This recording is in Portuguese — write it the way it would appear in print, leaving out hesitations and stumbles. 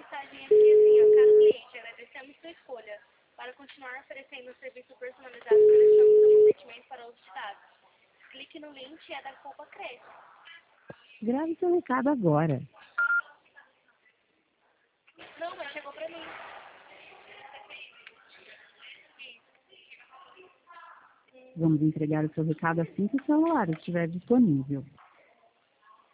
mensagem aqui assim, ó, caro cliente, agradecemos sua escolha. Para continuar oferecendo um serviço personalizado, solicitamos seu consentimento para o uso de dados. Clique no link e a da culpa cresce. Grave seu recado agora. Não, mas chegou pra mim. Vamos entregar o seu recado assim que o celular estiver disponível.